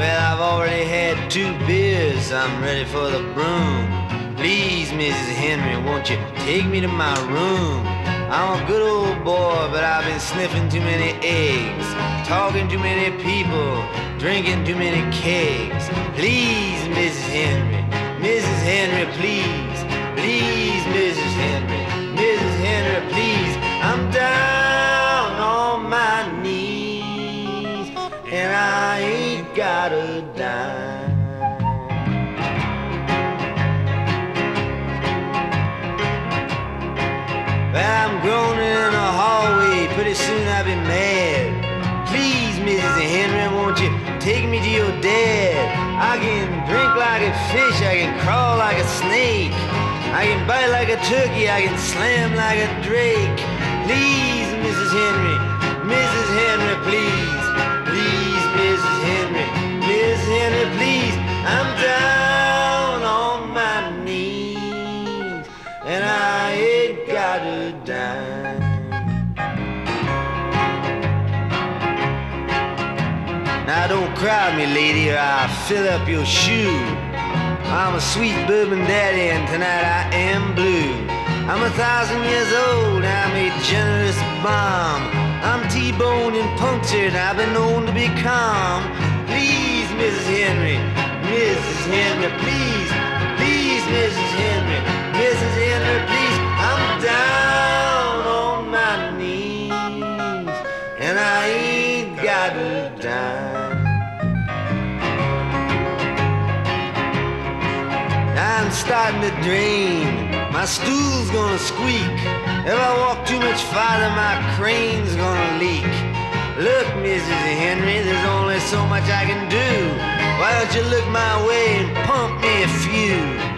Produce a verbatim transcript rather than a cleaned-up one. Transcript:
Well, I've already had two beers, I'm ready for the broom. Please, Missus Henry, won't you take me to my room? I'm a good old boy, but I've been sniffing too many eggs, talking too many people, drinking too many kegs. Please, Missus Henry, Missus Henry, please, please, Missus Henry, Missus Henry, please. I'm down on my knees, and I ain't got a dime. Well, I'm groaning in a hallway, pretty soon I'll be mad. Please, Missus Henry, won't you take me to your dad? I can drink like a fish, I can crawl like a snake, I can bite like a turkey, I can slam like a drake. Please, Missus Henry, Missus Henry, please, please, Missus Henry, Missus Henry, please. I'm down on my knees, and I ain't got a dime. Now don't cry me, lady, or I'll fill up your shoe. I'm a sweet bourbon daddy, and tonight I am blue. I'm a thousand years old, I'm a generous bomb. I'm T-boned and punctured, I've been known to be calm. Please, Missus Henry, Missus Henry, please, please, Missus Henry, Missus Henry, please. I'm down on my knees, and I ain't got a dime. I'm starting to drain, my stool's gonna squeak. If I walk too much farther, my crane's gonna leak. Look, Missus Henry, there's only so much I can do. Why don't you look my way and pump me a few?